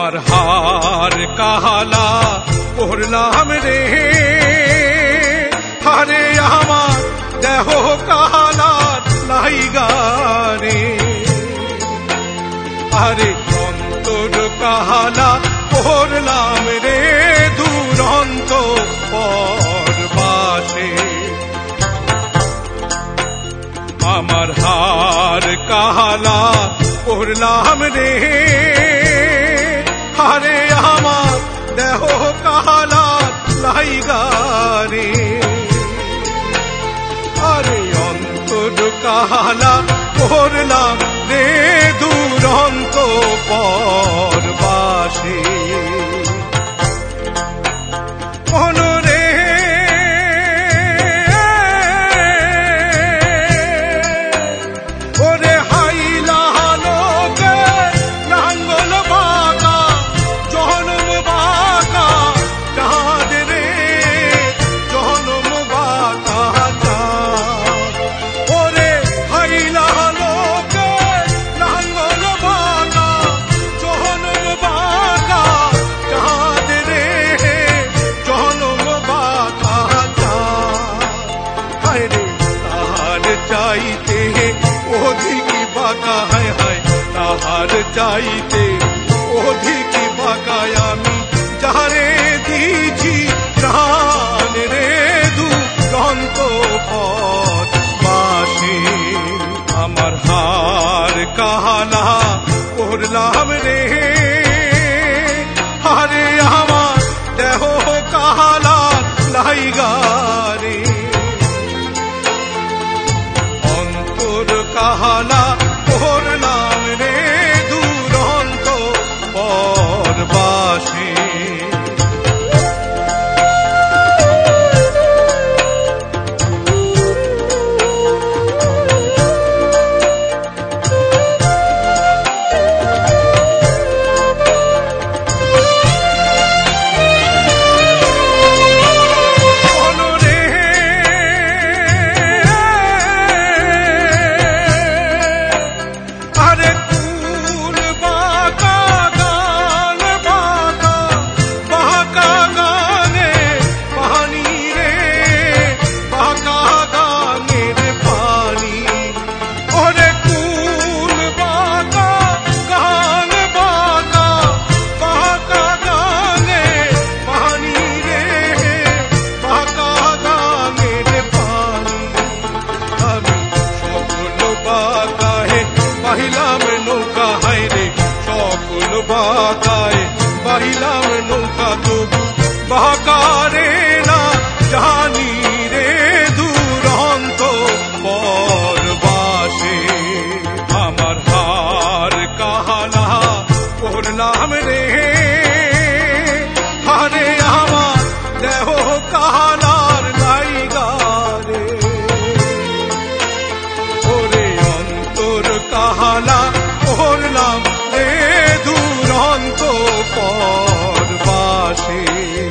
আমার হার কাহালা পড়লাম রে, হারে আমার দেহ কাহালা লাইগা রে, আরে অন্তর কাহালা পড়লাম রে দুরন্ত পরবাসে। আমার হার কাহালা পড়লাম রে, হারে আমার দেহ কাহালা লাইগা রে, আরে অন্তর কাহালা পড়লাম রে দুরন্ত পরবাসে। চাইতে অধিক বাঁকা হায় হায়, তাহার চাইতে অধিক বাঁকায় আমি যারে দিছি প্রাণ রে দুরন্ত পরবাসে। আমার হার কাহালা পড়লাম রে, হারে আমার দেহ কাহালা লাইগা রে, কাহালা পড়লাম রে দুরন্ত পরবাসে। বাঁকায় বাহিলাম নৌকা তবু বাঁকারে না জানি রে দুরন্ত পরবাসে। আমার হার কাহালা পড়লাম রে, হারে আমার দেহ কাহালার লাইগা রে, ওরে অন্তর কাহালা পড়লাম রে দুরন্ত পরবাসে।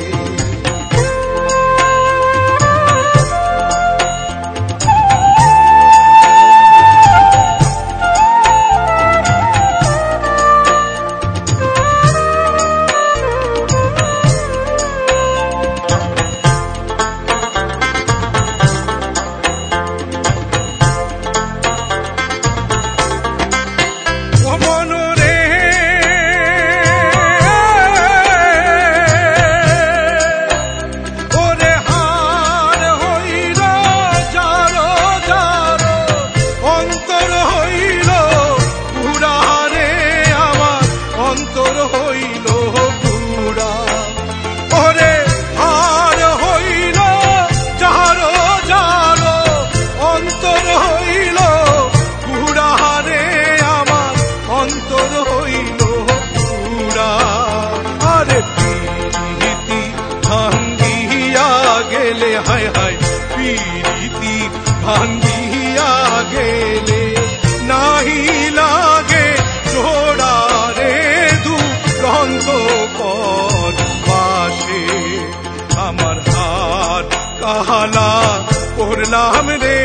হায় হায় প্রীতি ভাঙ্গিয়া গেলে নাহি লাগে জোড়া রে দুরন্ত পরবাসে। আমার হার কাহালা পড়লাম রে,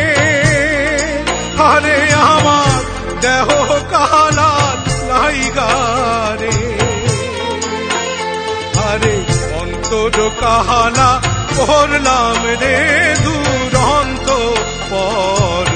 হারে আমার দেহ কাহালা লাইগা রে, ওডো কাহালা পড়লাম রে দুরন্ত পর